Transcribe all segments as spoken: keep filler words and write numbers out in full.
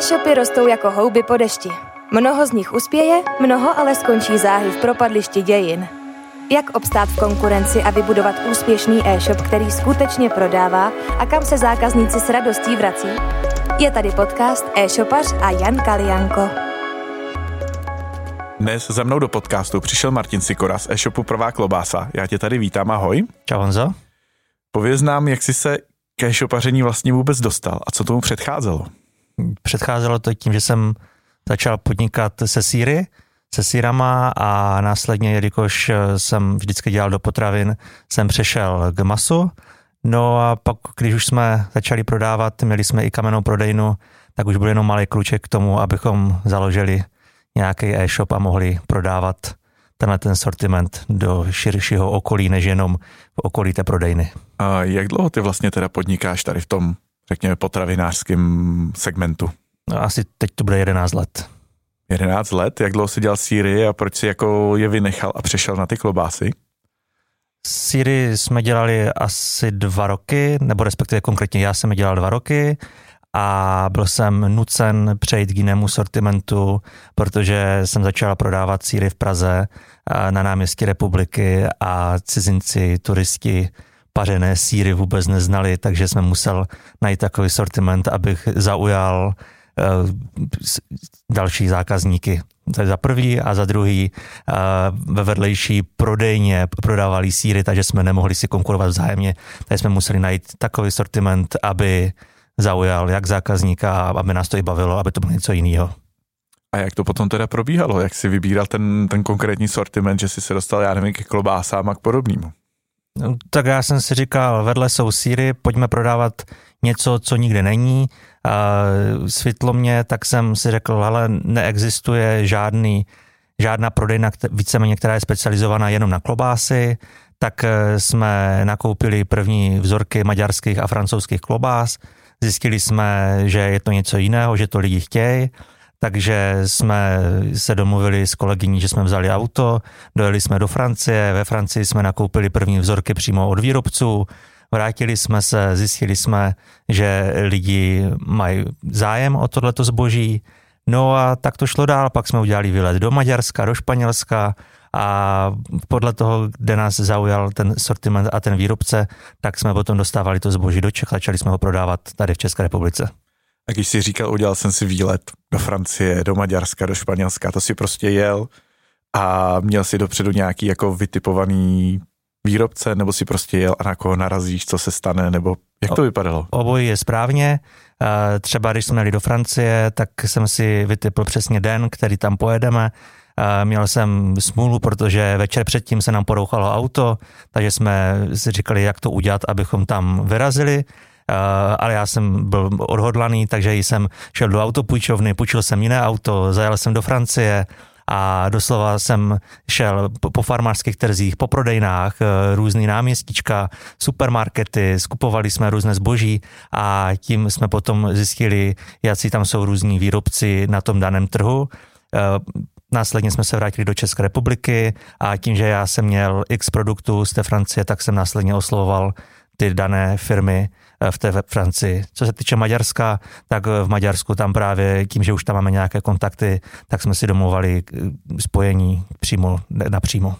E-shopy rostou jako houby po dešti. Mnoho z nich uspěje, mnoho ale skončí záhy v propadlišti dějin. Jak obstát v konkurenci a vybudovat úspěšný e-shop, který skutečně prodává a kam se zákazníci s radostí vrací? Je tady podcast E-shopař a Jan Kalijanko. Dnes za mnou do podcastu přišel Martin Sikora z e-shopu Prvá klobása. Já tě tady vítám, ahoj. Čau Honzo. Pověz nám, jak jsi se k e-shopaření vlastně vůbec dostal a co tomu předcházelo? Předcházelo to tím, že jsem začal podnikat se sýry, se sýrama a následně, jelikož jsem vždycky dělal do potravin, jsem přešel k masu. No a pak, když už jsme začali prodávat, měli jsme i kamennou prodejnu, tak už byl jenom malý kluček k tomu, abychom založili nějaký e-shop a mohli prodávat tenhle ten sortiment do širšího okolí, než jenom v okolí té prodejny. A jak dlouho ty vlastně teda podnikáš tady v tom, řekněme, potravinářském segmentu? No, asi teď to bude jedenáct let. jedenáct let? Jak dlouho jsi dělal sýry a proč jsi jako je vynechal a přešel na ty klobásy? Sýry jsme dělali asi dva roky, nebo respektive konkrétně já jsem je dělal dva roky a byl jsem nucen přejít k jinému sortimentu, protože jsem začal prodávat sýry v Praze na náměstí Republiky a cizinci, turisti pařené sýry vůbec neznali, takže jsme musel najít takový sortiment, abych zaujal uh, další zákazníky. Za prvý a za druhý uh, ve vedlejší prodejně prodávali sýry, takže jsme nemohli si konkurovat vzájemně. Takže jsme museli najít takový sortiment, aby zaujal jak zákazníka, aby nás to i bavilo, aby to bylo něco jiného. A jak to potom teda probíhalo? Jak jsi vybíral ten, ten konkrétní sortiment, že jsi se dostal, já nevím, k klobásám a k podobnému? No, tak já jsem si říkal, vedle jsou sýry, pojďme prodávat něco, co nikde není. Uh, svitlo mě, tak jsem si řekl, hele, neexistuje žádný, žádná prodejna, víceméně, která je specializovaná jenom na klobásy, tak jsme nakoupili první vzorky maďarských a francouzských klobás. Zjistili jsme, že je to něco jiného, že to lidi chtějí, takže jsme se domluvili s kolegyní, že jsme vzali auto, dojeli jsme do Francie, ve Francii jsme nakoupili první vzorky přímo od výrobců, vrátili jsme se, zjistili jsme, že lidi mají zájem o tohleto zboží, no a tak to šlo dál, pak jsme udělali výlet do Maďarska, do Španělska a podle toho, kde nás zaujal ten sortiment a ten výrobce, tak jsme potom dostávali to zboží do Čech, začali jsme ho prodávat tady v České republice. A když jsi říkal, udělal jsem si výlet do Francie, do Maďarska, do Španělska, to si prostě jel a měl si dopředu nějaký jako vytipovaný výrobce, nebo si prostě jel a na koho narazíš, co se stane, nebo jak to vypadalo? Obojí je správně. Třeba když jsme jeli do Francie, tak jsem si vytipl přesně den, který tam pojedeme. Měl jsem smůlu, protože večer předtím se nám porouchalo auto, takže jsme si říkali, jak to udělat, abychom tam vyrazili. Uh, ale já jsem byl odhodlaný, takže jsem šel do autopůjčovny, půjčil jsem jiné auto, zajel jsem do Francie a doslova jsem šel po, po farmářských trzích, po prodejnách, různý náměstíčka, supermarkety, skupovali jsme různé zboží a tím jsme potom zjistili, jaký tam jsou různí výrobci na tom daném trhu. Uh, Následně jsme se vrátili do České republiky a tím, že já jsem měl x produktů z té Francie, tak jsem následně oslovoval ty dané firmy v té Francii. Co se týče Maďarska, tak v Maďarsku tam právě tím, že už tam máme nějaké kontakty, tak jsme si domluvali spojení přímo napřímo.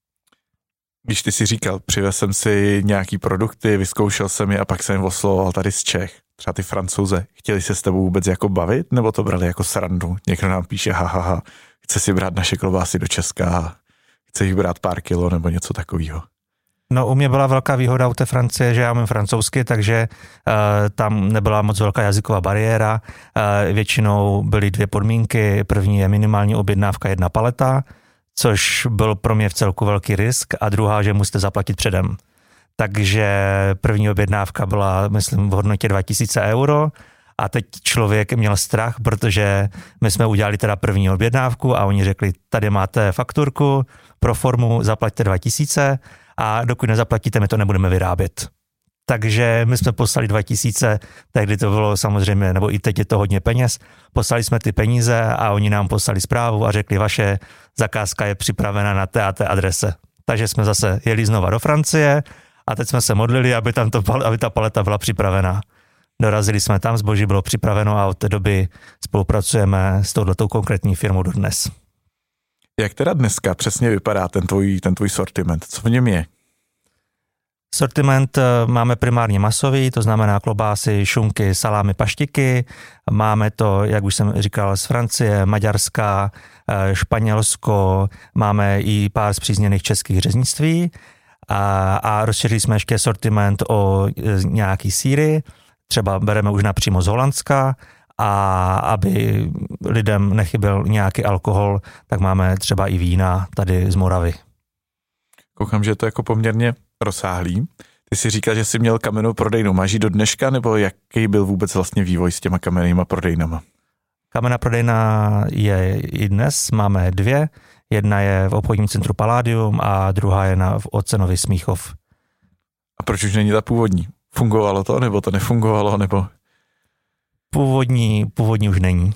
Když ty si říkal, přivez jsem si nějaký produkty, vyzkoušel jsem je a pak jsem je oslovoval tady z Čech, třeba ty Francouze, chtěli se s tebou vůbec jako bavit, nebo to brali jako srandu? Někdo nám píše, hahaha, ha, ha, chce si brát naše klobásy do Česka, chce jich brát pár kilo nebo něco takového. No u mě byla velká výhoda u té Francie, že já umím francouzsky, takže uh, tam nebyla moc velká jazyková bariéra. Uh, většinou byly dvě podmínky. První je minimální objednávka jedna paleta, což byl pro mě v celku velký risk, a druhá, že musíte zaplatit předem. Takže první objednávka byla, myslím, v hodnotě dva tisíce euro a teď člověk měl strach, protože my jsme udělali teda první objednávku a oni řekli, tady máte fakturku, pro formu zaplaťte dva tisíce a dokud nezaplatíte, my to nebudeme vyrábět. Takže my jsme poslali dva tisíce, tehdy to bylo samozřejmě, nebo i teď je to hodně peněz, poslali jsme ty peníze a oni nám poslali zprávu a řekli, vaše zakázka je připravena na té a té adrese. Takže jsme zase jeli znova do Francie a teď jsme se modlili, aby, tam to, aby ta paleta byla připravená. Dorazili jsme tam, zboží bylo připraveno a od té doby spolupracujeme s touhletou konkrétní firmou dodnes. Jak teda dneska přesně vypadá ten tvůj, ten tvůj sortiment? Co v něm je? Sortiment máme primárně masový, to znamená klobásy, šunky, salámy, paštiky. Máme to, jak už jsem říkal, z Francie, Maďarska, Španělsko, máme i pár zpřízněných českých řeznictví a, a rozšířili jsme ještě sortiment o nějaký sýry, třeba bereme už napřímo z Holandska, a aby lidem nechyběl nějaký alkohol, tak máme třeba i vína tady z Moravy. Koukám, že je to jako poměrně rozsáhlý. Ty si říkal, že jsi měl kamennou prodejnu. Máš ji do dneška, nebo jaký byl vůbec vlastně vývoj s těma kamennýma prodejnama? Kamenná prodejna je i dnes, máme dvě. Jedna je v obchodním centru Palladium a druhá je na v Ocenovi Smíchov. A proč už není ta původní? Fungovalo to, nebo to nefungovalo, nebo... Původní, původní už není.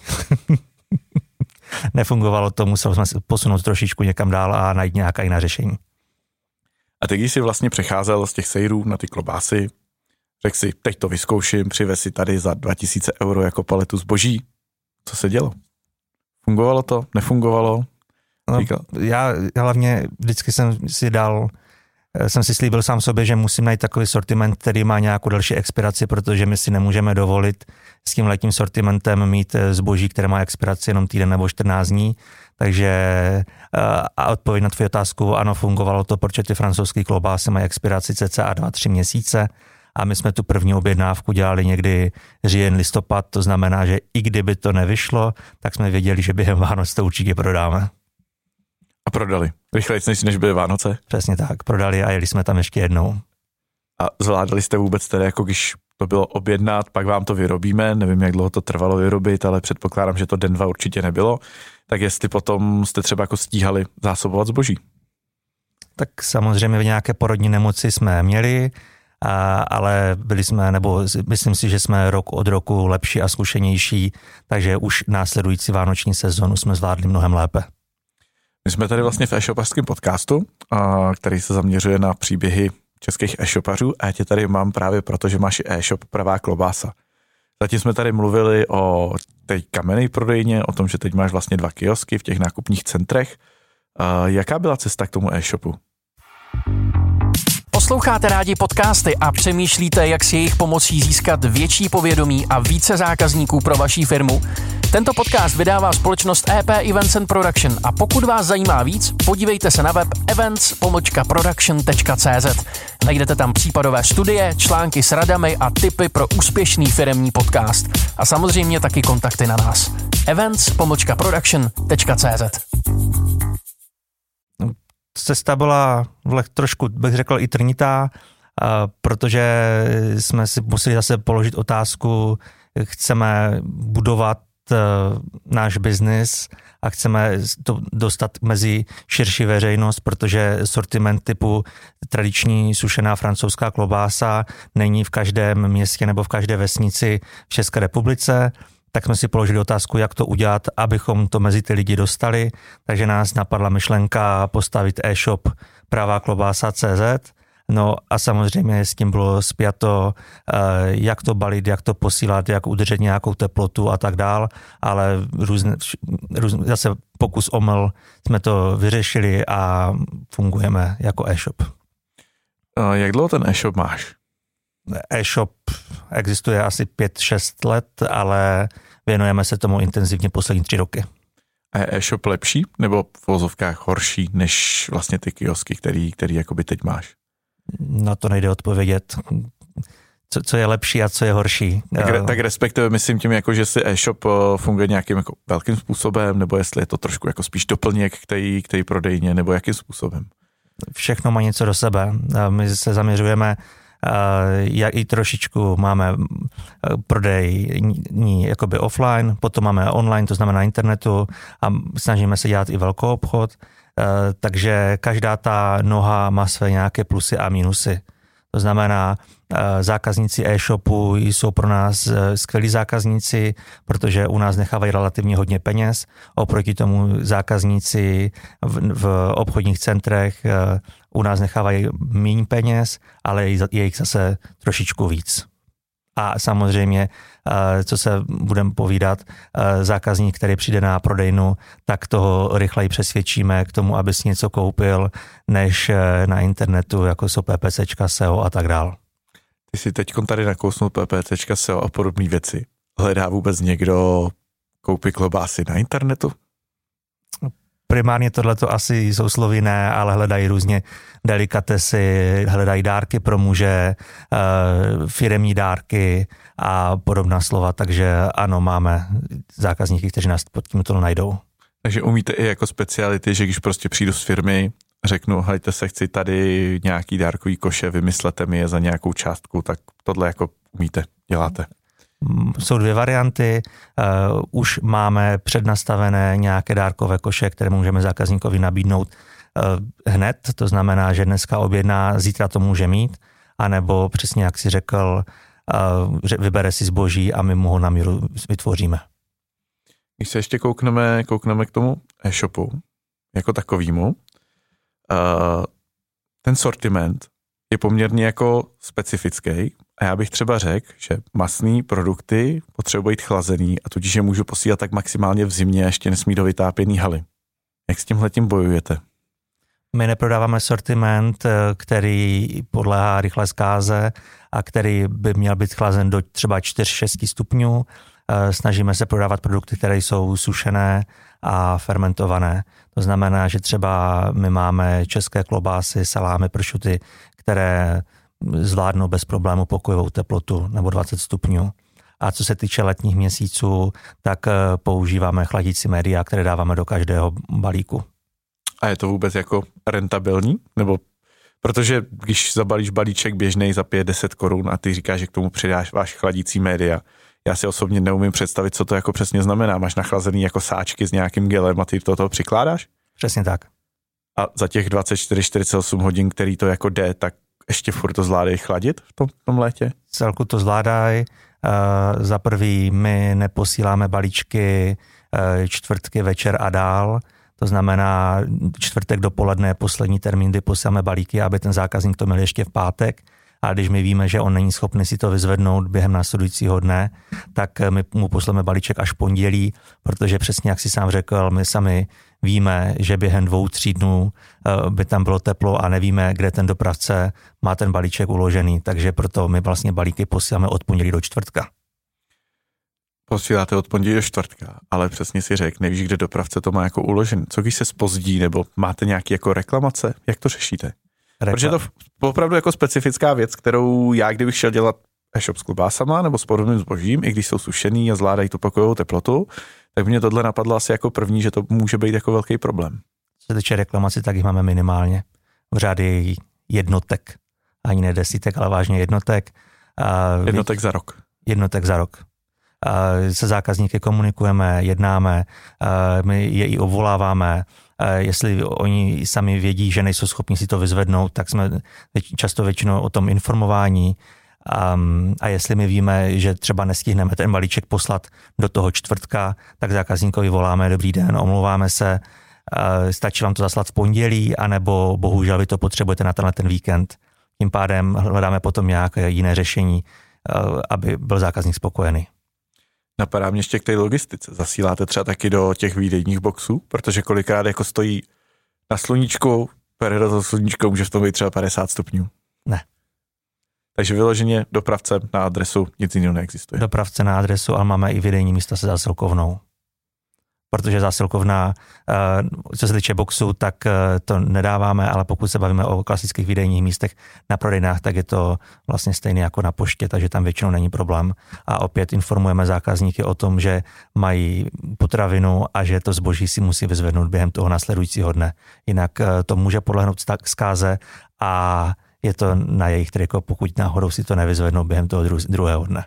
Nefungovalo to, museli jsme se posunout trošičku někam dál a najít nějaká jiná řešení. A teď, když jsi vlastně přecházel z těch sejrů na ty klobásy, řekl si, teď to vyzkouším, přivez si tady za dva tisíce euro jako paletu zboží. Co se dělo? Fungovalo to? Nefungovalo? No, já hlavně vždycky jsem si dal, jsem si slíbil sám sobě, že musím najít takový sortiment, který má nějakou další expiraci, protože my si nemůžeme dovolit s tím letním sortimentem mít zboží, které má expiraci jenom týden nebo čtrnáct dní. Takže a odpověď na tvou otázku, ano, fungovalo to, protože ty francouzské klobásy mají expiraci cca dva tři měsíce a my jsme tu první objednávku dělali někdy říjen, listopad, to znamená, že i kdyby to nevyšlo, tak jsme věděli, že během Vánoc to určitě prodáme. A prodali. Rychleji než byly Vánoce? Přesně tak, prodali a jeli jsme tam ještě jednou. A zvládali jste vůbec tedy, jako když to bylo objednat, pak vám to vyrobíme, nevím, jak dlouho to trvalo vyrobit, ale předpokládám, že to den, dva určitě nebylo, tak jestli potom jste třeba jako stíhali zásobovat zboží? Tak samozřejmě v nějaké porodní nemoci jsme měli, a, ale byli jsme, nebo myslím si, že jsme rok od roku lepší a zkušenější, takže už následující vánoční sezonu jsme zvládli mnohem lépe. My jsme tady vlastně v e-shopařském podcastu, který se zaměřuje na příběhy českých e-shopařů a já tě tady mám právě proto, že máš e-shop Pravá klobása. Zatím jsme tady mluvili o té kamenné prodejně, o tom, že teď máš vlastně dva kiosky v těch nákupních centrech. Jaká byla cesta k tomu e-shopu? Posloucháte rádi podcasty a přemýšlíte, jak s jejich pomocí získat větší povědomí a více zákazníků pro vaši firmu? Tento podcast vydává společnost E P Events and Production a pokud vás zajímá víc, podívejte se na web events pomlčka production tečka cé zet. Najdete tam případové studie, články s radami a tipy pro úspěšný firemní podcast. A samozřejmě taky kontakty na nás. events pomlčka production tečka cé zet. Cesta byla trošku, bych řekl, i trnitá, protože jsme si museli zase položit otázku, chceme budovat náš biznis a chceme to dostat mezi širší veřejnost, protože sortiment typu tradiční sušená francouzská klobása není v každém městě nebo v každé vesnici v České republice. Tak jsme si položili otázku, jak to udělat, abychom to mezi ty lidi dostali. Takže nás napadla myšlenka postavit e-shop Pravá klobása tečka cé zet. No a samozřejmě s tím bylo spjato, jak to balit, jak to posílat, jak udržet nějakou teplotu a tak dál, ale různě, různě, zase pokus omyl jsme to vyřešili a fungujeme jako e-shop. Jak dlouho ten e-shop máš? E-shop existuje asi pět šest let, ale věnujeme se tomu intenzivně poslední tři roky. A je e-shop lepší nebo v vozovkách horší než vlastně ty kiosky, který, který jakoby teď máš? Na to nejde odpovědět. Co, co je lepší a co je horší. Tak, tak respektive myslím tím, jako, že si e-shop funguje nějakým jako velkým způsobem, nebo jestli je to trošku jako spíš doplněk k té, k té prodejně, nebo jakým způsobem? Všechno má něco do sebe. My se zaměřujeme jak i trošičku máme prodej jakoby offline, potom máme online, to znamená na internetu a snažíme se dělat i velkou obchod, takže každá ta noha má své nějaké plusy a minusy. To znamená, zákazníci e-shopu jsou pro nás skvělí zákazníci, protože u nás nechávají relativně hodně peněz. Oproti tomu zákazníci v, v obchodních centrech u nás nechávají méně peněz, ale je jich zase trošičku víc. A samozřejmě, co se budeme povídat, zákazník, který přijde na prodejnu, tak toho rychleji přesvědčíme k tomu, aby si něco koupil, než na internetu, jako jsou PPCčka, S E O a tak dál. Ty si teď tady nakousnul PPCčka, S E O a podobné věci. Hledá vůbec někdo koupy klobásy na internetu? Primárně tohleto asi jsou slovy ne, ale hledají různě delikatesy, hledají dárky pro muže, firemní dárky a podobná slova, takže ano, máme zákazníky, kteří nás pod tímto najdou. Takže umíte i jako speciality, že když prostě přijdu z firmy, řeknu, hejte se, chci tady nějaký dárkový koše, vymyslete mi je za nějakou částku, tak tohle jako umíte, děláte. Jsou dvě varianty. Uh, už máme přednastavené nějaké dárkové koše, které můžeme zákazníkovi nabídnout uh, hned, to znamená, že dneska objedná, zítra to může mít, anebo přesně jak si řekl, uh, vybere si zboží a my mu ho na míru vytvoříme. Když se ještě koukneme, koukneme k tomu e-shopu jako takovýmu, uh, ten sortiment je poměrně jako specifický. A já bych třeba řekl, že masné produkty potřebují být chlazený a tudíž je můžu posílat tak maximálně v zimě a ještě nesmí do vytápěný haly. Jak s tímhletím bojujete? My neprodáváme sortiment, který podléhá rychlé zkáze a který by měl být chlazen do třeba čtyři šest stupňů. Snažíme se prodávat produkty, které jsou sušené a fermentované. To znamená, že třeba my máme české klobásy, salámy, pršuty, které zvládnou bez problému pokojovou teplotu nebo dvacet stupňů. A co se týče letních měsíců, tak používáme chladící média, které dáváme do každého balíku. A je to vůbec jako rentabilní? Nebo protože když zabalíš balíček běžnej za pět deset korun a ty říkáš, že k tomu přidáš váš chladící média, já si osobně neumím představit, co to jako přesně znamená. Máš nachlazený jako sáčky s nějakým gelem a ty do toho přikládáš? Přesně tak. A za těch dvacet čtyři čtyřicet osm hodin, který to jako jde, tak ještě furt to zvládají chladit v tom, v tom létě? Celku to zvládají. Uh, za prvý my neposíláme balíčky uh, čtvrtky večer a dál. To znamená čtvrtek dopoledne je poslední termín, kdy posíláme balíky, aby ten zákazník to měl ještě v pátek. A když my víme, že on není schopný si to vyzvednout během následujícího dne, tak my mu posláme balíček až v pondělí, protože přesně jak si sám řekl, my sami víme, že během dvou, tří dnů by tam bylo teplo a nevíme, kde ten dopravce má ten balíček uložený, takže proto my vlastně balíky posíláme od pondělí do čtvrtka. Posíláte od pondělí do čtvrtka, ale přesně si řekl, nevíš, kde dopravce to má jako uložený. Co když se zpozdí, nebo máte nějaké jako reklamace? Jak to řešíte? Reklam. Protože je to opravdu jako specifická věc, kterou já, kdybych šel dělat e-shop s klobásama nebo s podobným zbožím, i když jsou sušený a zvládají tu pokojovou teplotu, tak mě tohle napadlo asi jako první, že to může být jako velký problém. Co se týče reklamací, tak jich máme minimálně v řády jednotek. Ani ne desítek, ale vážně jednotek. Jednotek za rok. Jednotek za rok. Se zákazníky komunikujeme, jednáme, my je i obvoláváme. Jestli oni sami vědí, že nejsou schopni si to vyzvednout, tak jsme často většinou o tom informování. Um, a jestli my víme, že třeba nestihneme ten balíček poslat do toho čtvrtka, tak zákazníkovi voláme, dobrý den, omlouváme se, uh, stačí vám to zaslat v pondělí, anebo bohužel vy to potřebujete na tenhle ten víkend. Tím pádem hledáme potom nějaké jiné řešení, uh, aby byl zákazník spokojený. Napadá mě ještě k té logistice. Zasíláte třeba taky do těch výdejních boxů, protože kolikrát jako stojí na sluníčku, pere do toho sluníčko, může v tom být třeba padesát stupňů. Ne. Takže vyloženě dopravce na adresu, nic jiného neexistuje. Dopravce na adresu, ale máme i výdejní místa se zásilkovnou. Protože zásilkovna, co se týče boxu, tak to nedáváme, ale pokud se bavíme o klasických výdejních místech na prodejnách, tak je to vlastně stejné jako na poště, takže tam většinou není problém. A opět informujeme zákazníky o tom, že mají potravinu a že to zboží si musí vyzvednout během toho následujícího dne. Jinak to může podlehnout zkáze a je to na jejich triko, pokud náhodou si to nevyzvednou během toho dru- druhého dne.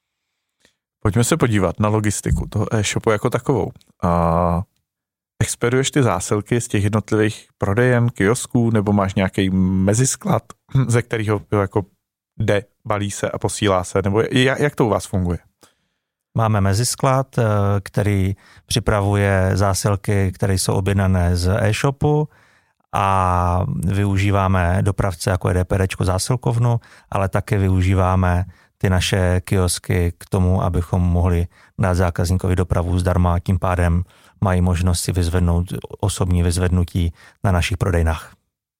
Pojďme se podívat na logistiku toho e-shopu jako takovou. A expeduješ ty zásilky z těch jednotlivých prodejen, kiosků, nebo máš nějaký mezisklad, ze kterého jako jde, balí se a posílá se, nebo jak, jak to u vás funguje? Máme mezisklad, který připravuje zásilky, které jsou objednané z e-shopu a využíváme dopravce jako je DPDčko zásilkovnu, ale také využíváme ty naše kiosky k tomu, abychom mohli dát zákazníkovi dopravu zdarma, tím pádem mají možnost si vyzvednout osobní vyzvednutí na našich prodejnách.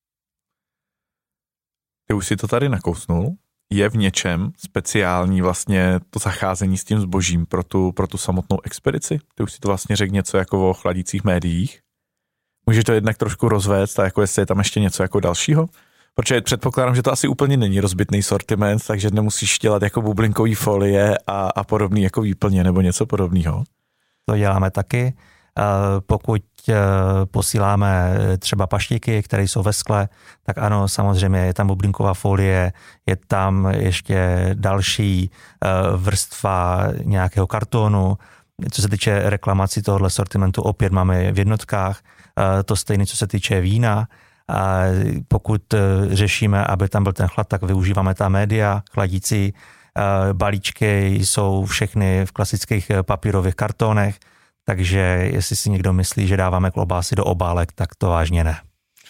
Ty už si to tady nakousnul. Je v něčem speciální vlastně to zacházení s tím zbožím pro tu, pro tu samotnou expedici? Ty už si to vlastně řekl něco jako o chladících médiích. Můžeš to jednak trošku rozvést a jako jestli je tam ještě něco jako dalšího? Protože předpokládám, že to asi úplně není rozbitný sortiment, takže nemusíš dělat jako bublinkový folie a, a podobný jako výplně nebo něco podobného. To děláme taky. Pokud posíláme třeba paštíky, které jsou ve skle, tak ano, samozřejmě je tam bublinková folie, je tam ještě další vrstva nějakého kartonu. Co se týče reklamací tohoto sortimentu, opět máme v jednotkách. To stejné, co se týče vína. A pokud řešíme, aby tam byl ten chlad, tak využíváme ta média chladící. Balíčky jsou všechny v klasických papírových kartonech, takže jestli si někdo myslí, že dáváme klobásy do obálek, tak to vážně ne.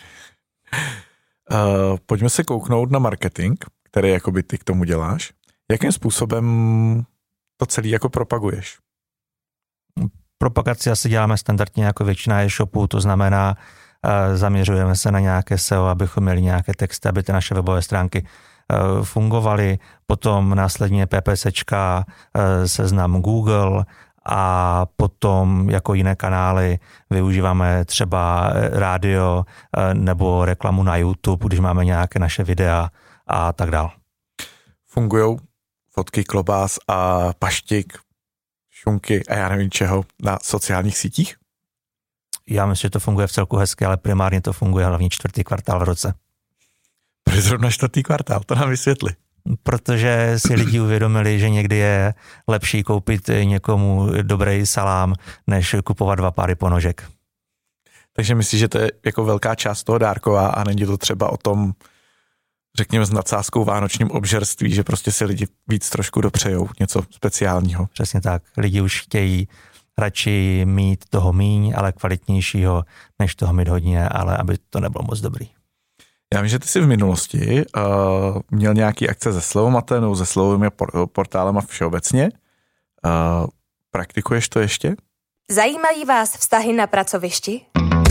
Uh, pojďme se kouknout na marketing, který jakoby ty k tomu děláš. Jakým způsobem to celý jako propaguješ? Propagaci asi děláme standardně jako většina e-shopů, to znamená, uh, zaměřujeme se na nějaké S E O, abychom měli nějaké texty, aby ty naše webové stránky uh, fungovaly, potom následně PPCčka, uh, seznam Google, a potom jako jiné kanály využíváme třeba rádio nebo reklamu na YouTube, když máme nějaké naše videa a tak dál. Fungujou fotky klobás a paštik, šunky a já nevím čeho na sociálních sítích? Já myslím, že to funguje v celku hezky, ale primárně to funguje hlavně čtvrtý kvartál v roce. Proč zrovna čtvrtý kvartál? To nám vysvětli. Protože si lidi uvědomili, že někdy je lepší koupit někomu dobrý salám, než kupovat dva páry ponožek. Takže myslíš, že to je jako velká část toho dárková a není to třeba o tom, řekněme s nadsázkou vánočním obžerství, že prostě si lidi víc trošku dopřejou něco speciálního. Přesně tak. Lidi už chtějí radši mít toho míň, ale kvalitnějšího, než toho mít hodně, ale aby to nebylo moc dobrý. Já vím, že ty jsi v minulosti uh, měl nějaký akce se Slevomatem nebo se slovovými portálem všeobecně. Uh, praktikuješ to ještě? Zajímají vás vztahy na pracovišti?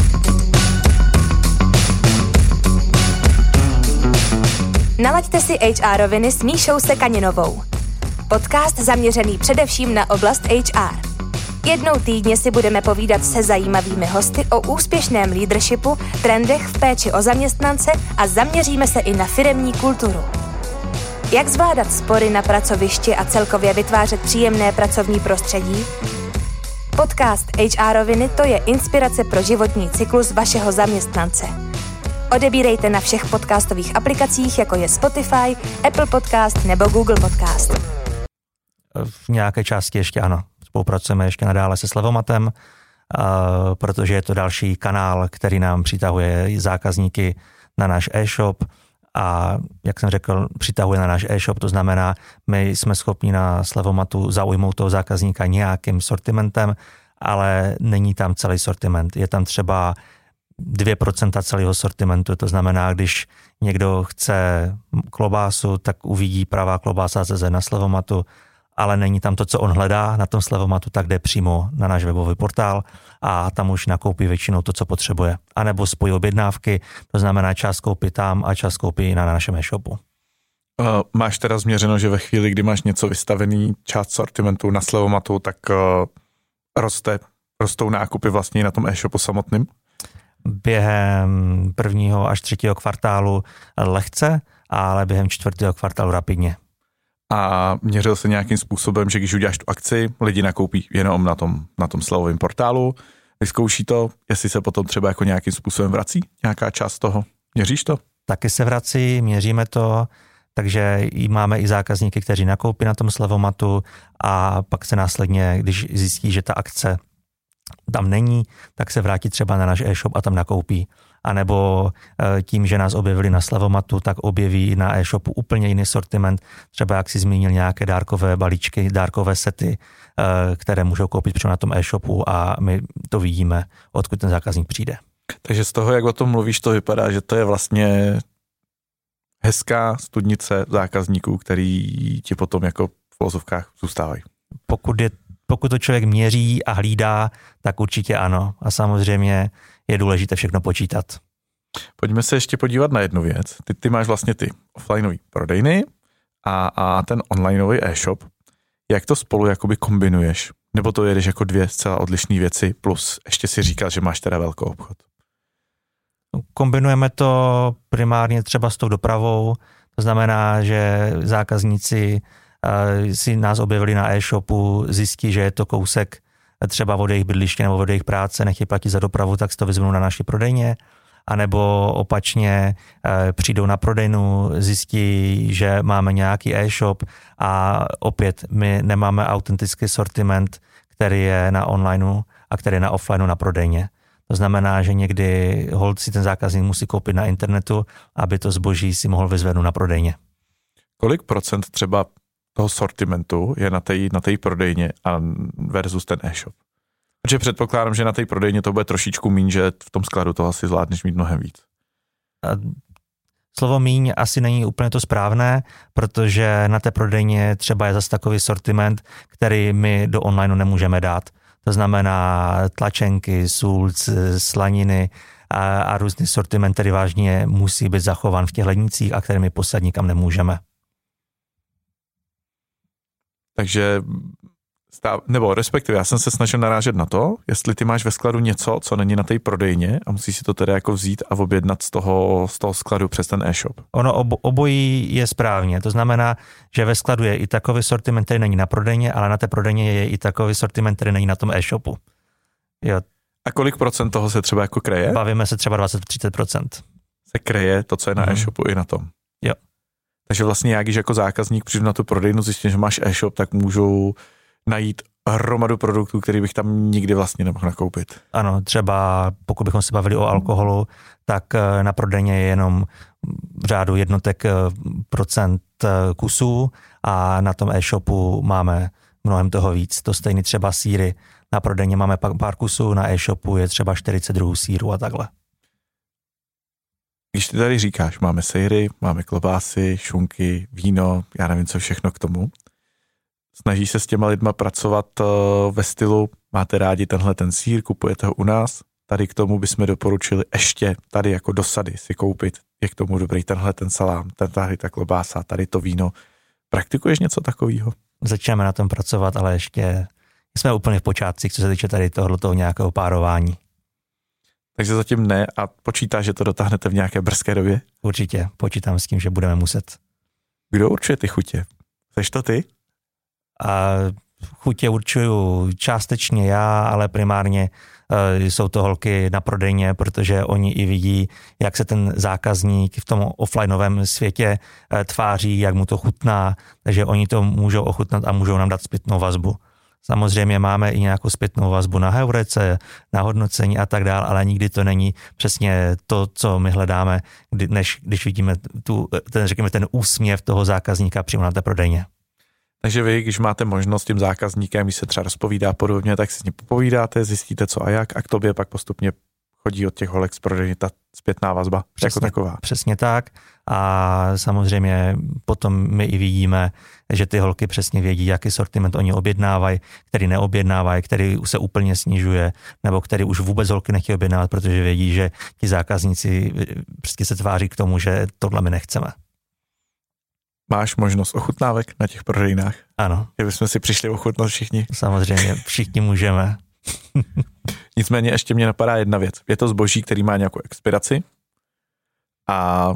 Nalaďte si H R roviny s Míšou Sekaninovou. Podcast zaměřený především na oblast H R. Jednou týdně si budeme povídat se zajímavými hosty o úspěšném leadershipu, trendech v péči o zaměstnance a zaměříme se i na firemní kulturu. Jak zvládat spory na pracovišti a celkově vytvářet příjemné pracovní prostředí? Podcast H R roviny to je inspirace pro životní cyklus vašeho zaměstnance. Odebírejte na všech podcastových aplikacích, jako je Spotify, Apple Podcast nebo Google Podcast. V nějaké části ještě ano. Spolupracujeme ještě nadále se Slevomatem, protože je to další kanál, který nám přitahuje zákazníky na náš e-shop a jak jsem řekl, přitahuje na náš e-shop, to znamená, my jsme schopni na Slevomatu zaujmout toho zákazníka nějakým sortimentem, ale není tam celý sortiment. Je tam třeba dvě procenta celého sortimentu, to znamená, když někdo chce klobásu, tak uvidí pravá klobása C Z na Slevomatu, ale není tam to, co on hledá na tom Slevomatu, tak jde přímo na náš webový portál a tam už nakoupí většinou to, co potřebuje. A nebo spojí objednávky, to znamená část koupí tam a část koupí na našem e-shopu. Uh, máš teda změřeno, že ve chvíli, kdy máš něco vystavený, část sortimentu na Slevomatu, tak uh, roste, rostou nákupy vlastně na tom e-shopu samotným? Během prvního až třetího kvartálu lehce, ale během čtvrtého kvartálu rapidně. A měřil se nějakým způsobem, že když uděláš tu akci, lidi nakoupí jenom na tom, na tom Slevovém portálu, vyzkouší to, jestli se potom třeba jako nějakým způsobem vrací nějaká část toho. Měříš to? Taky se vrací, měříme to, takže máme i zákazníky, kteří nakoupí na tom Slevomatu a pak se následně, když zjistí, že ta akce tam není, tak se vrátí třeba na náš e-shop a tam nakoupí. A nebo tím, že nás objevili na Slevomatu, tak objeví na e-shopu úplně jiný sortiment. Třeba jak si zmínil nějaké dárkové balíčky, dárkové sety, které můžou koupit přímo na tom e-shopu a my to vidíme, odkud ten zákazník přijde. Takže z toho, jak o tom mluvíš, to vypadá, že to je vlastně hezká studnice zákazníků, který ti potom jako v uvozovkách zůstávají. Pokud, je, pokud to člověk měří a hlídá, tak určitě ano. A samozřejmě je důležité všechno počítat. Pojďme se ještě podívat na jednu věc. Ty, ty máš vlastně ty offlineový prodejny a, a ten onlineový e-shop. Jak to spolu jakoby kombinuješ? Nebo to jedeš jako dvě zcela odlišné věci, plus ještě si říkal, že máš teda velkou obchod? Kombinujeme to primárně třeba s tou dopravou. To znamená, že zákazníci uh, si nás objevili na e-shopu, zjistí, že je to kousek třeba od jejich bydliště nebo od jejich práce, nechtějí platit za dopravu, tak si to vezmou na naší prodejně. A nebo opačně uh, přijdou na prodejnu, zjistí, že máme nějaký e-shop a opět my nemáme autentický sortiment, který je na onlineu a který je na offlineu na prodejně. To znamená, že někdy hold si ten zákazník musí koupit na internetu, aby to zboží si mohl vyzvednout na prodejně. Kolik procent třeba toho sortimentu je na té na té prodejně a versus ten e-shop? Protože předpokládám, že na té prodejně to bude trošičku míň, že v tom skladu toho asi zvládneš mít mnohem víc. Slovo míň asi není úplně to správné, protože na té prodejně třeba je zase takový sortiment, který my do onlineu nemůžeme dát. To znamená tlačenky, sůl, slaniny a, a různý sortiment, který vážně musí být zachován v těch lednicích a který my poslat nikam nemůžeme. Takže, stav, nebo respektive já jsem se snažil narážet na to, jestli ty máš ve skladu něco, co není na té prodejně a musíš si to tedy jako vzít a objednat z toho, z toho skladu přes ten e-shop. Ono ob, obojí je správně, to znamená, že ve skladu je i takový sortiment, který není na prodejně, ale na té prodejně je i takový sortiment, který není na tom e-shopu. Jo. A kolik procent toho se třeba jako kreje? Bavíme se třeba dvacet až třicet procent. Se kreje to, co je na hmm. e-shopu i na tom. Jo. Takže vlastně já, když jako zákazník přijdu na tu prodejnu, zjistím, že máš e-shop, tak můžu najít hromadu produktů, který bych tam nikdy vlastně nemohl nakoupit. Ano, třeba pokud bychom se bavili o alkoholu, tak na prodejně je jenom v řádu jednotek procent kusů a na tom e-shopu máme mnohem toho víc. To stejný třeba sýry. Na prodejně máme pár kusů, na e-shopu je třeba čtyřicet druhů sýru a takhle. Když ty tady říkáš, máme sejry, máme klobásy, šunky, víno, já nevím, co všechno k tomu. Snaží se s těma lidma pracovat ve stylu, máte rádi tenhle ten sýr, kupujete ho u nás, tady k tomu bychom doporučili ještě tady jako dosady si koupit, je k tomu dobrý tenhle ten salám, ten tady ta klobása, tady to víno. Praktikuješ něco takového? Začneme na tom pracovat, ale ještě jsme úplně v počátcích, co se týče tady tohoto nějakého párování. Takže zatím ne a počítáš, že to dotáhnete v nějaké brzké době? Určitě, počítám s tím, že budeme muset. Kdo určuje ty chutě? Seš to ty? A chutě určuju částečně já, ale primárně uh, jsou to holky na prodejně, protože oni i vidí, jak se ten zákazník v tom offlineovém světě uh, tváří, jak mu to chutná, takže oni to můžou ochutnat a můžou nám dát zpětnou vazbu. Samozřejmě máme i nějakou zpětnou vazbu na heurece, na hodnocení a tak dále, ale nikdy to není přesně to, co my hledáme, kdy, než když vidíme tu, ten, řekněme, ten úsměv toho zákazníka přímo na té prodejně. Takže vy, když máte možnost s tím zákazníkem, když se třeba rozpovídá podobně, tak si s ním popovídáte, zjistíte co a jak a k tobě pak postupně chodí od těch holek z prodejny ta zpětná vazba přesně, jako taková. Přesně tak a samozřejmě potom my i vidíme, že ty holky přesně vědí, jaký sortiment oni objednávají, který neobjednávají, který se úplně snižuje, nebo který už vůbec holky nechtějí objednávat, protože vědí, že ti zákazníci prostě se tváří k tomu, že tohle my nechceme. Máš možnost ochutnávek na těch prodejnách? Ano. Kdybychom si přišli ochutnat všichni? Samozřejmě, všichni můžeme. Nicméně ještě mě napadá jedna věc. Je to zboží, který má nějakou expiraci a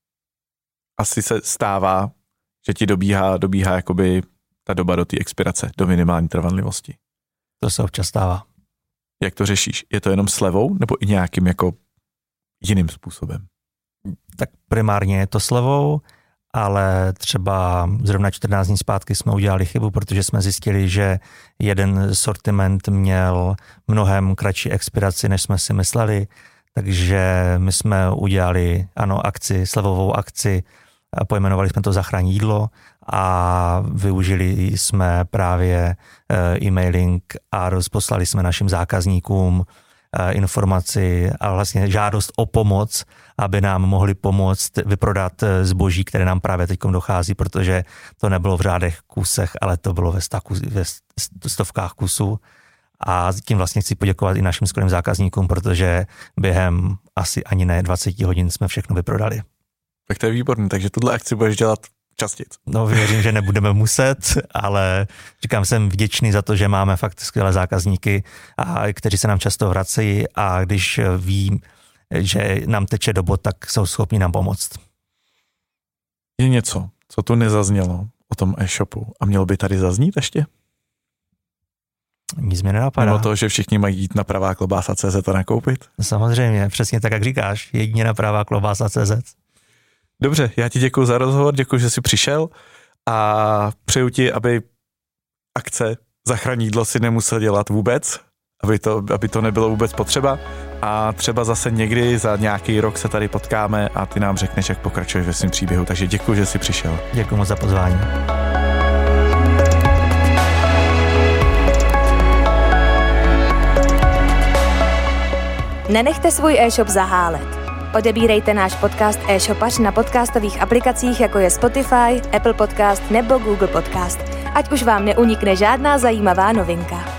asi se stává, že ti dobíhá, dobíhá jakoby ta doba do té expirace, do minimální trvanlivosti. To se občas stává. Jak to řešíš? Je to jenom slevou nebo i nějakým jako jiným způsobem? Tak primárně je to slevou, ale třeba zrovna čtrnáct dní zpátky jsme udělali chybu, protože jsme zjistili, že jeden sortiment měl mnohem kratší expiraci, než jsme si mysleli, takže my jsme udělali, ano, akci, slevovou akci, a pojmenovali jsme to Zachraň jídlo a využili jsme právě e-mailing a rozposlali jsme našim zákazníkům informaci a vlastně žádost o pomoc, aby nám mohli pomoct vyprodat zboží, které nám právě teď dochází, protože to nebylo v řádech kusech, ale to bylo ve, staku, ve stovkách kusů. A tím vlastně chci poděkovat i našim skvělým zákazníkům, protože během asi ani ne dvacet hodin jsme všechno vyprodali. Tak to je výborný, takže tuhle akci budeš dělat častěji. No věřím, že nebudeme muset, ale říkám, jsem vděčný za to, že máme fakt skvělé zákazníky, a kteří se nám často vracejí a když ví, že nám teče do bod, tak jsou schopni nám pomoct. Je něco, co tu nezaznělo o tom e-shopu a mělo by tady zaznít ještě? Nic mě nenapadá. Mimo to, že všichni mají jít na pravá klobása tečka cé zet a nakoupit? Samozřejmě, přesně tak, jak říkáš, jedině na pravá klobása tečka cé zet. Dobře, já ti děkuji za rozhovor, děkuji, že jsi přišel a přeju ti, aby akce Zachraň jídlo si nemusel dělat vůbec, aby to, aby to nebylo vůbec potřeba a třeba zase někdy za nějaký rok se tady potkáme a ty nám řekneš, jak pokračuješ ve svém příběhu, takže děkuji, že jsi přišel. Děkuji moc za pozvání. Nenechte svůj e-shop zahálet. Odebírejte náš podcast e-shopař na podcastových aplikacích, jako je Spotify, Apple Podcast nebo Google Podcast, ať už vám neunikne žádná zajímavá novinka.